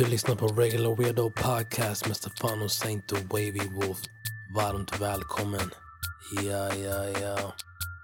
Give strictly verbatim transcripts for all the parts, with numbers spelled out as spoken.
Du lyssnar på Regular Weirdo Podcast med Stefano Saint och Wavy Wolf. Varmt välkommen. Ja, ja, ja.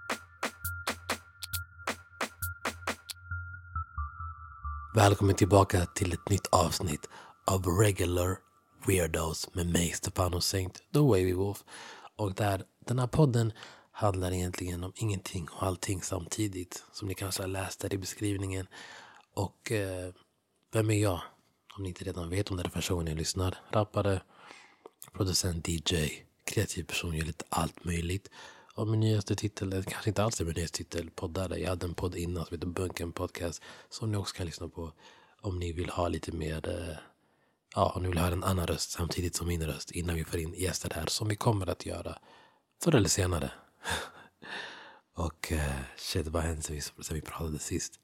Välkommen tillbaka till ett nytt avsnitt av Regular Weirdos med mig, Stefano Saint, The Wavy Wolf. Och där den här podden handlar egentligen om ingenting och allting samtidigt. Som ni kanske har läst där i beskrivningen. Och eh, vem är jag? Om ni inte redan vet om det är personen ni lyssnar. Rappare, producent, D J, kreativ person, gör lite allt möjligt. Och min nyaste titel, det kanske inte alls är min nyaste titel, poddare. Jag hade en podd innan som heter Bunken Podcast. Som ni också kan lyssna på om ni vill ha lite mer, eh, ja, om ni vill ha en annan röst samtidigt som min röst. Innan vi får in gäster här, som vi kommer att göra förr eller senare. Och eh, shit, vad hände sen vi, sen vi pratade sist?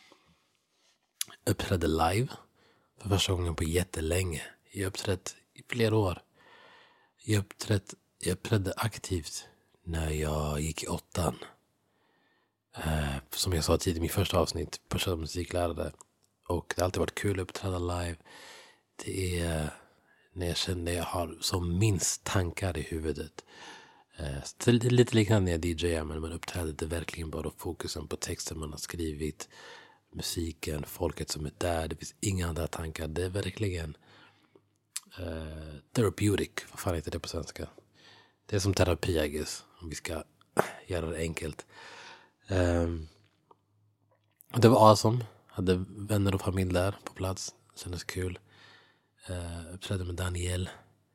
Uppträdde live. För första gången på jättelänge. Jag har uppträtt i flera år. Jag uppträtt, jag uppträdde aktivt när jag gick i åttan. Eh, som jag sa tidigare i min första avsnitt. Person musiklärare. Och det har alltid varit kul att uppträda live. Det är när jag känner jag har som minst tankar i huvudet. Eh, det är lite liknande när jag D Jar. Men man uppträder det verkligen bara fokusen på texten man har skrivit. Musiken, folket som är där. Det finns inga andra tankar. Det är verkligen uh, therapeutic. Vad fan heter det på svenska? Det är som terapi, I guess. Om vi ska göra det enkelt. Um, det var awesome. Hade vänner och familj där på plats. Kändes kul. Uh, uppträdde med Daniel.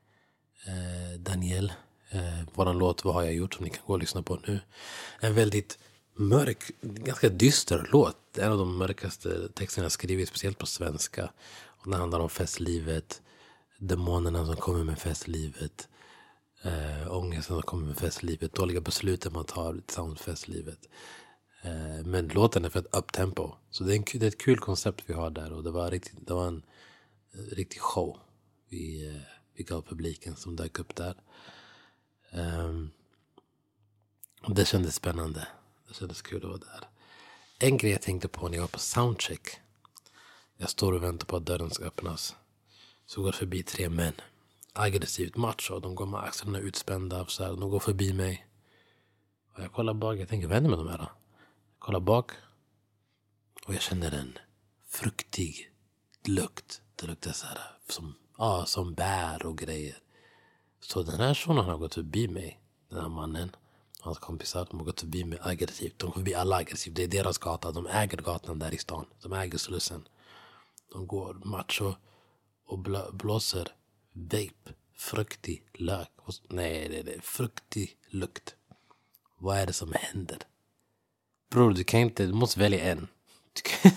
Uh, Daniel. Uh, våran låt Vad har jag gjort? Som ni kan gå och lyssna på nu. En väldigt mörk, ganska dyster låt. Det är en av de mörkaste texterna jag skrivit, speciellt på svenska. Och det handlar om festlivet, demonerna som kommer med festlivet, äh, ångesten som kommer med festlivet, dåliga besluten man tar tillsammans med festlivet. Äh, men låten är för ett upptempo. Så det är, en, det är ett kul koncept vi har där. Och det var, riktigt, det var en uh, riktig show vi, uh, vi gav publiken som dök upp där. Um, och det kändes spännande. Det kändes kul att vara där. En grej jag tänkte på när jag var på soundcheck. Jag står och väntar på att dörren ska öppnas. Så går förbi tre män. Aggressivt macho. De går med axlarna utspända. Så här. De går förbi mig. Och jag kollar bak. Jag tänker, vad händer med de här då? Jag kollar bak. Och jag känner en fruktig lukt. Det luktar så här som, ja, som bär och grejer. Så den här sonen har gått förbi mig. Den här mannen. Hans kompisar, de har gått förbi med aggressivt. De går förbi alla aggressivt. Det är deras gata. De äger gatan där i stan. De äger Slussen. De går macho och blå, blåser vape. Fruktig lök. Nej, det är det. Fruktig lukt. Vad är det som händer? Bror, du kan inte... Du måste välja en. Kan...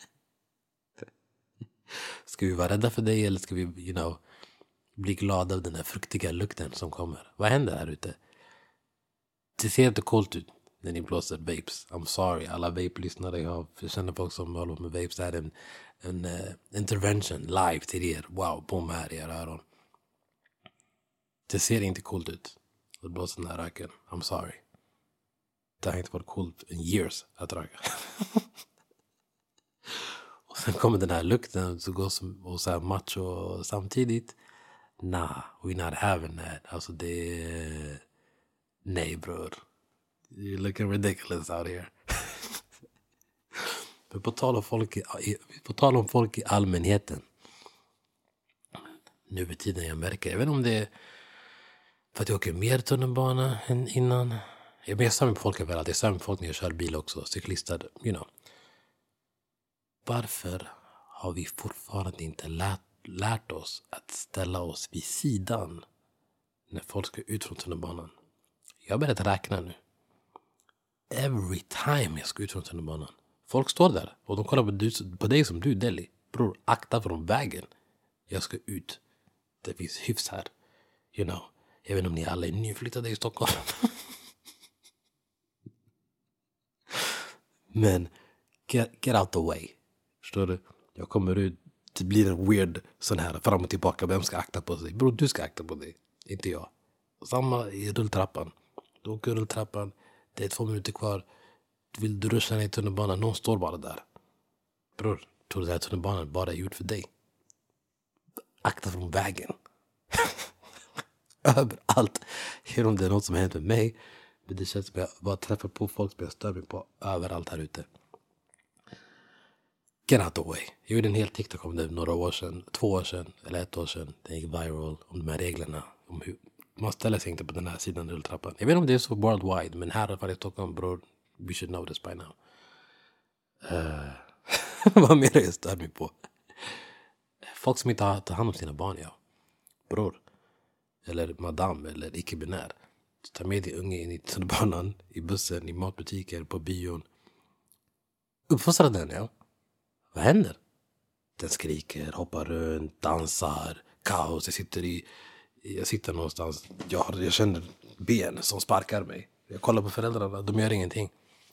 Ska vi vara rädda för dig eller ska vi, you know, bli glada av den här fruktiga lukten som kommer? Vad händer här ute? Det ser inte coolt ut när ni blåser vapes. I'm sorry, alla vape-lyssnare jag har. Jag känner folk som håller med vapes. Det är en, en uh, intervention live till er. Wow, boom här i era öron. Det ser inte coolt ut att blåsa den här röken. I'm sorry. Det har inte varit coolt in years att röka. Och sen kommer den här lukten så går som, och så här macho samtidigt. Nah, we're not having that. Alltså det är... Nej, bror. You're looking ridiculous out here. Men på tal om folk i, på tal om folk i allmänheten. Nu vid tiden jag märker. Jag vet inte om det är för att jag åker mer tunnelbana än innan. Jag är samma med folk överallt. Jag är samma med folk när jag kör bil också. Cyklister, you know. Varför har vi fortfarande inte lärt, lärt oss att ställa oss vid sidan när folk ska ut från tunnelbanan? Jag har börjat räkna nu. Every time jag ska ut från tunnelbanan. Folk står där och de kollar på, du, på dig som du, Deli. Bror, akta från vägen. Jag ska ut. Det finns hyfs här. You know. Jag vet inte om ni alla är nyflyttade i Stockholm. Men get, get out the way. Förstår du? Jag kommer ut. Det blir en weird sån här fram och tillbaka. Vem ska akta på sig? Bror, du ska akta på dig. Inte jag. Samma i rulltrappan. Du åker rulltrappan. Det är två minuter kvar. Du vill du ruscha ner i tunnelbanan. Någon står bara där. Bror, tror du det här tunnelbanan bara är gjord för dig? akta från vägen. Överallt. Jag vet inte om det är något som har hänt med mig. Men det känns som att jag bara träffar på folk som jag stör mig på överallt här ute. Get out the way. Jag gjorde en hel TikTok om det några år sedan. Två år sedan. Eller ett år sedan. Det gick viral om de här reglerna. Om hur man ställer sig inte på den här sidan rulltrappan. Jag vet inte om det är så worldwide. Men här i varje Stockholm, bror. We should know this by now. Uh, vad mer jag stör mig på? Folk som inte tar hand om sina barn, ja. Bror. Eller madam. Eller icke-binär. Ta med din unge in i tunnelbanan. I bussen. I matbutiker. På bion. Uppfostra den, ja. Vad händer? Den skriker, hoppar runt, dansar, kaos. Jag sitter i, jag sitter någonstans. Jag, jag känner ben som sparkar mig. Jag kollar på föräldrarna, de gör ingenting.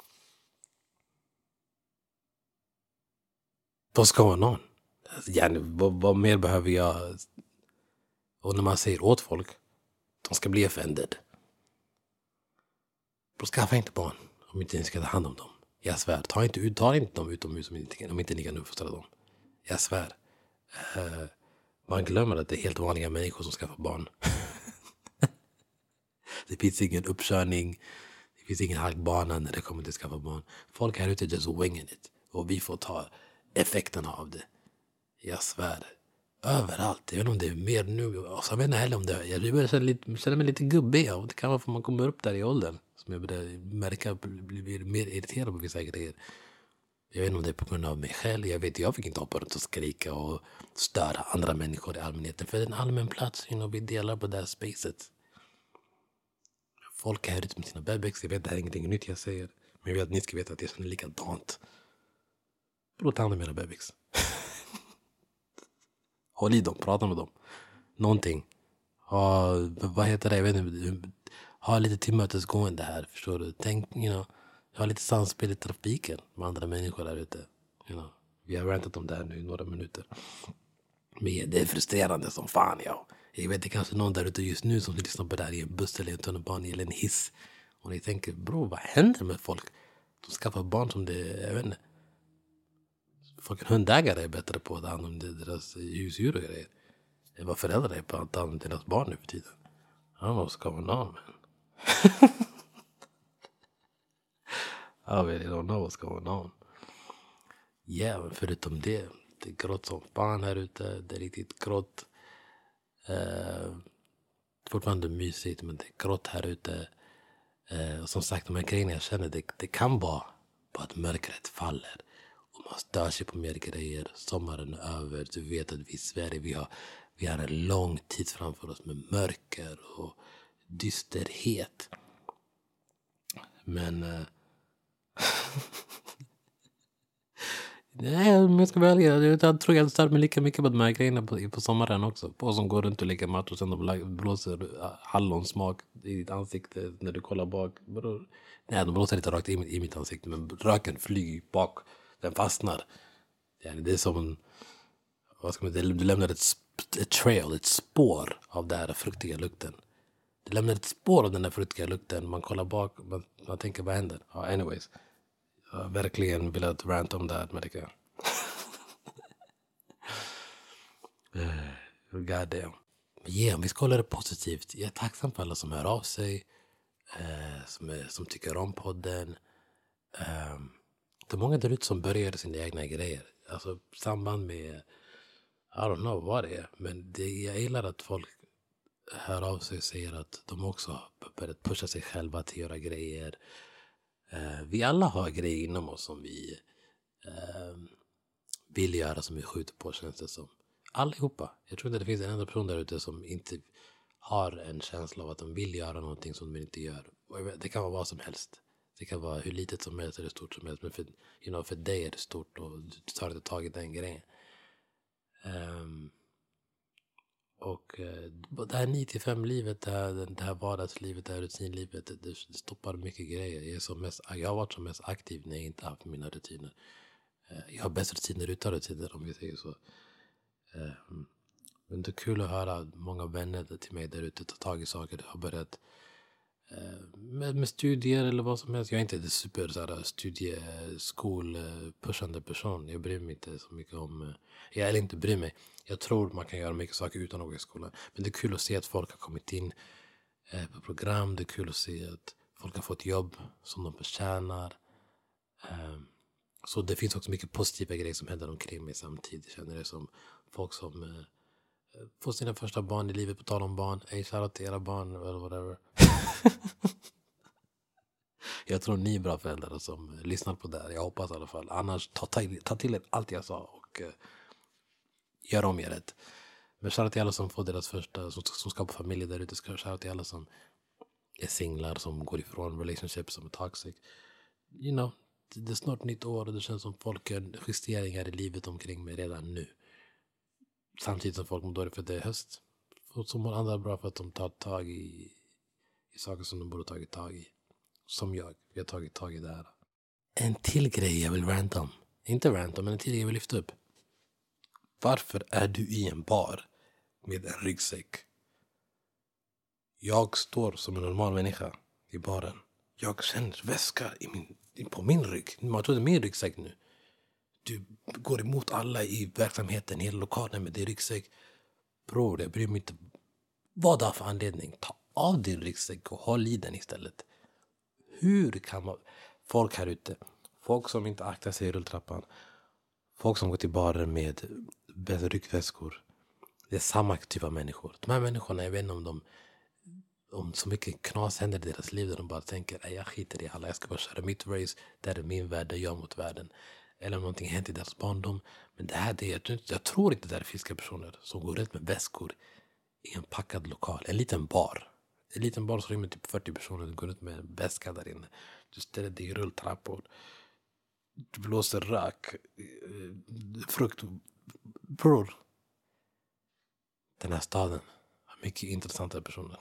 Vad ska någon? Yani, vad, vad mer behöver jag? Och när man säger åt folk, de ska bli offended. Då skaffa inte barn om inte ni ska ta hand om dem. Jag svär, ta inte, ut, ta inte dem utomhus om inte, om inte ni kan uppfostra dem. Jag svär. Uh, man glömmer att det är helt vanliga människor som skaffar barn. Det finns ingen uppkörning. Det finns ingen halkbana när det kommer till att skaffa barn. Folk här ute just winging it. Och vi får ta effekterna av det. Jag svär. Överallt. Jag vet inte om det är mer nu. Alltså, jag vet inte heller om det är. Jag börjar känna, lite, känna mig lite gubbig. Ja. Det kan vara för man kommer upp där i åldern. Som jag börjar märka blir mer irriterad på vissa grejer. Jag vet inte om det är på grund av mig själv. Jag vet, jag fick inte hoppa runt och skrika och störa andra människor i allmänheten. För det är en allmän plats. You know, vi delar på det här spacet. Folk är här ute med sina bebeks. Jag vet, det här är ingenting nytt jag säger. Men jag vill att ni ska veta att jag känner likadant. Låt hand om mina bebeks. Håll i dem, prata med dem. Någonting. Ha, vad heter det? Jag vet inte. Ha lite tillmötesgående här, förstår du? Tänk, you know. Ha lite samspel i trafiken med andra människor där ute. You know. Vi har rantat om det här nu i några minuter. Men det är frustrerande som fan, ja. Jag vet, det är kanske någon där ute just nu som lyssnar på det här i en buss eller en tunnelbana eller en hiss. Och ni tänker, bro, vad händer med folk? De skaffar barn som det, jag vet inte. Folk, hundägare är bättre på att ta hand om deras husdjur och grejer. Än vad föräldrar är på att ta hand om deras barn nu för tiden. I don't know what's going on, man. I really don't know what's going on. Ja, yeah, men förutom det. Det är grått som fan här ute. Det är riktigt grått. Uh, fortfarande mysigt, men det är grått här ute. Uh, och som sagt, de här grejerna jag känner, det, det kan vara på att mörkret faller. Och man stör sig på mer grejer. Sommaren är över. Du vet att vi i Sverige, vi har, vi har en lång tid framför oss med mörker och dysterhet. Men... Uh, nej, om jag ska välja. Jag tror jag stör mig lika mycket på de här grejerna på, på sommaren också. På som går runt och lägger mat och sen de blåser hallonsmak i ditt ansikte när du kollar bak. Nej, de blåser lite rakt i, i mitt ansikte, men röken flyger bak. Den fastnar. Det är som en, vad ska man säga, du lämnar ett, ett trail, ett spår av den här fruktiga lukten. Du lämnar ett spår av den här fruktiga lukten. Man kollar bak, man, man tänker, vad händer? Ja, anyways. Jag har verkligen velat rant om det här, men det kan God damn. Men yeah, vi ska hålla det positivt. Jag är tacksam för alla som hör av sig. Eh, som, är, som tycker om podden. Eh, det är många där ute som börjar sina egna grejer. Alltså samband med, I don't know vad det är. Men det, jag gillar att folk hör av sig och säger att de också har börjat pusha sig själva till att göra grejer. Uh, vi alla har grejer inom oss som vi uh, vill göra, som vi skjuter på, känns det som. Allihopa. Jag tror inte det finns en enda person där ute som inte har en känsla av att de vill göra någonting som de inte gör. Och det kan vara vad som helst. Det kan vara hur litet som helst eller stort som helst. Men för, you know, för dig är det stort och du tar inte tag i den grejen. Um, och uh, det här nio till fem livet, det här, det här vardagslivet, det här rutinlivet, det, det stoppar mycket grejer. Jag, är som mest, jag har varit som mest aktiv när jag inte haft mina rutiner. Uh, jag har bäst rutiner utan rutiner, om vi säger så. Uh, men det är kul att höra många vänner till mig där ute ta tag i saker. Det har börjat Med, med studier eller vad som helst. Jag är inte en super så här, studieskol-pushande person. Jag bryr mig inte så mycket om... Jag eller inte bryr mig. Jag tror man kan göra mycket saker utan att gå i skolan. Men det är kul att se att folk har kommit in eh, på program. Det är kul att se att folk har fått jobb som de förtjänar. Eh, så det finns också mycket positiva grejer som händer omkring mig samtidigt. Jag känner det som folk som eh, får sina första barn i livet, på tal om barn. Hey, shoutout till era barn eller whatever. Jag tror ni är bra föräldrar som lyssnar på det här. Jag hoppas i alla fall. Annars ta, ta, ta till er allt jag sa och uh, gör om er rätt. Men shoutout till alla som får deras första, som, som skapar familj där ute. Shoutout till alla som är singlar, som går ifrån relationships som är toxic. You know, det, det är snart nytt år och det känns som folk gör justeringar i livet omkring mig redan nu. Samtidigt som folk mår dåligt för det är höst. Och så mår andra bra för att de tar tag i, i saker som de borde tagit tag i. Som jag. Vi har tagit tag i det här. En till grej jag vill ranta om. Inte ranta, men en till grej jag vill lyfta upp. Varför är du i en bar med en ryggsäck? Jag står som en normal människa i baren. Jag känner väska i min, på min rygg. Man tror det är min ryggsäck nu. Du går emot alla i verksamheten, i hela lokalen med din ryggsäck. Bror, jag bryr mig inte. Vad det är för anledning? Ta av din ryggsäck och håll i den istället. Hur kan man... Folk här ute, folk som inte aktar sig i rulltrappan, folk som går till baren med ryggväskor. Det är samma typ av människor. De här människorna, jag vet inte om de... Om så mycket knas händer i deras liv där de bara tänker, nej jag skiter i alla, jag ska bara köra mitt race, där är min värld, där jag mot världen. Eller om någonting hänt i deras barndom. Men det här, det är, jag tror inte det är friska personer som går rätt med väskor i en packad lokal. En liten bar. En liten bar som rymmer typ fyrtio personer. Du går ut med en väska där inne. Du ställer dig i rulltrappor. Du blåser rök. Frukt. Bror. Den här staden har mycket intressanta personer.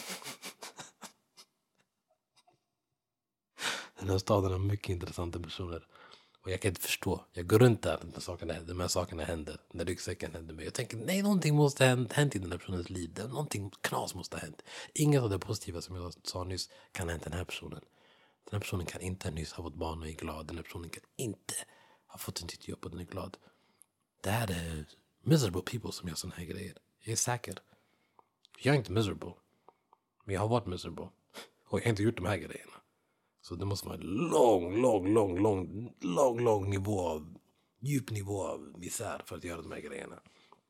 Den här staden har mycket intressanta personer. Och jag kan inte förstå. Jag går runt där när sakerna, de här sakerna händer. När ryggsäcken händer mig. Jag tänker, nej, någonting måste ha hänt i den här personens liv. Någonting knas måste ha hänt. Inget av det positiva som jag sa nyss kan ha hänt den här personen. Den här personen kan inte nyss ha fått barn och är glad. Den här personen kan inte ha fått en nytt jobb och den är glad. Det här är miserable people som gör sådana här grejer. Jag är säker. Jag är inte miserable. Men jag har varit miserable. Och jag har inte gjort de här grejerna. Så det måste vara en lång, lång, lång, lång, lång, lång nivå av, djup nivå av misär för att göra de här grejerna.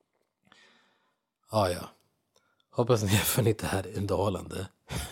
Ah, ja, hoppas ni har funnit det här underhållande.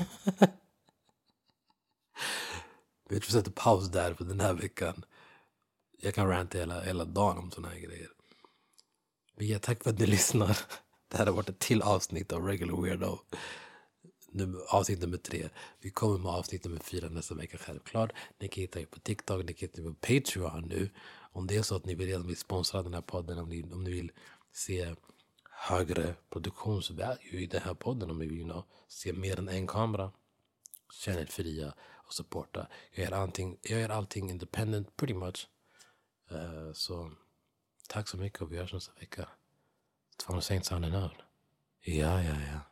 Vi får sätta paus där för den här veckan. Jag kan ranta hela, hela dagen om såna här grejer. Men ja, tack för att ni lyssnar. Det här har varit ett till avsnitt av Regular Weirdo. Nu, avsnitt nummer tre. Vi kommer med avsnitt nummer fyra nästa vecka, självklart. Ni kan hitta er på TikTok, ni kan hitta er på Patreon nu. Om det är så att ni vill, vill sponsra den här podden, om ni, om ni vill se högre produktionsvalue i den här podden, om ni vill you know, se mer än en kamera, känn er fria och supporta. Jag gör allting, jag gör allting independent pretty much. Uh, så tack så mycket och vi hörs nästa vecka. Två Saints on and out. Ja, ja, ja.